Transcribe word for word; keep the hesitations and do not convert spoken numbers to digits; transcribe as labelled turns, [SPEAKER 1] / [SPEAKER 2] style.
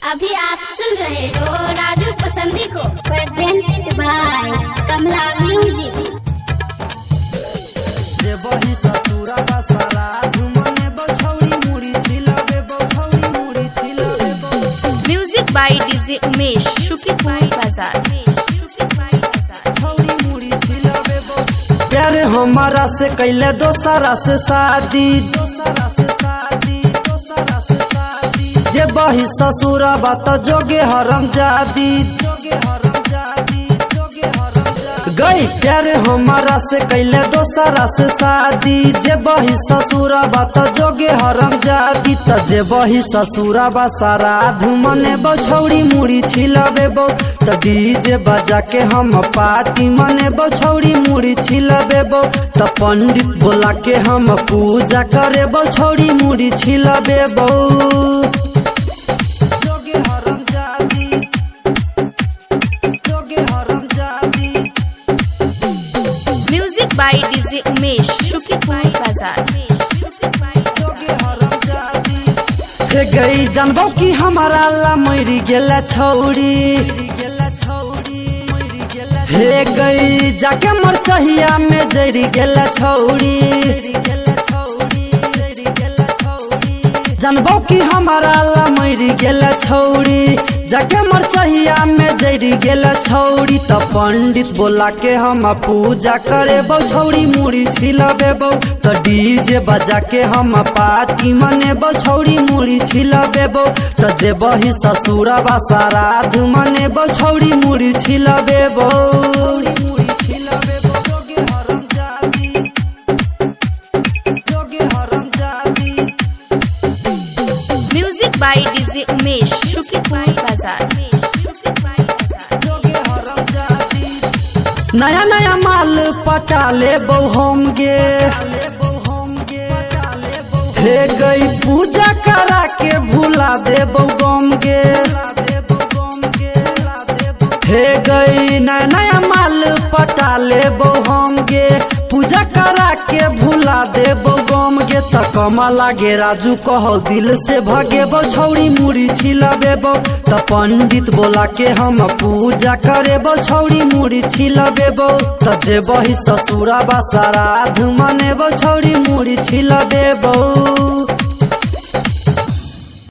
[SPEAKER 1] अभी आप सुन रहे हो राजू पसंदी को प्रेजेंटेड बाय कमला म्यूजिक।
[SPEAKER 2] देवही ससुरा का सारा धुमने बछौड़ी मुड़ी छिलावे बछौड़ी मुड़ी छिलावे
[SPEAKER 3] म्यूजिक बाय डीजे उमेश शुक्रिया बाजार
[SPEAKER 2] बछौड़ी मुड़ी छिलावे प्यार हमारा से कैले दोसरा से शादी दोसरा से शादी दोसरा से शादी जे बही ससुरा बात जोगे हरम जादी जोगे हरम जादी जोगे हरम जादी गई प्यार हमारा से कैले दोसरा से शादी जे बही ससुरा बात जोगे हरम जादी त जे बही ससुरा बा सारा धुमने बछौड़ी मुड़ी छिलावे बो त डीजे बजा के हम पार्टी मने बछौड़ी मुड़ी छिलावे बो त पंडित बोला के हम पूजा करे बछौड़ी मुड़ी छिलावे बो जोगे हरम जादी जोगे हरम जादी
[SPEAKER 3] म्यूजिक बाय डीजे उमेश शुक्रिया बाजार
[SPEAKER 2] जोगे हरम जादी हे गई जानबो कि हमारा ला मरी गेला छौड़ी हे गई जाके मर चाहिया में जरी गेला छौड़ी जानबो कि हमारा ला मरी गेला छौड़ी जाके मर चाहिया में जरी गेला छौड़ी त पंडित बोला के हम पूजा करे बछौड़ी मुड़ी छिलावे बो त डीजे बजा के हम पार्टी मने बछौड़ी मुड़ी छिलावे बो त जे बही ससुरा बा सारा धुमने बछौड़ी मुड़ी छिलावे बो मुड़ी छिलावे बो जोगे हरम जादी जोगे हरम जादी
[SPEAKER 3] म्यूजिक बाय डीजे उमेश शुक्रिया बाजार
[SPEAKER 2] जोगे हरम जादी नया नया माल पटा ले बो हम गे हे गई पूजा करा के भुला दे बो गम गे हे गई नया नया माल पटा ले बो हम गे पूजा करा के भुला दे बो गम गे त कमा लागे राजू कहो दिल से भगे बछौड़ी मुड़ी छिलावे बो त पंडित बोला के हम पूजा करे बछौड़ी मुड़ी छिलावे बो त जे बही ससुरा बा सारा धुमने बछौड़ी मुड़ी छिलावे बो।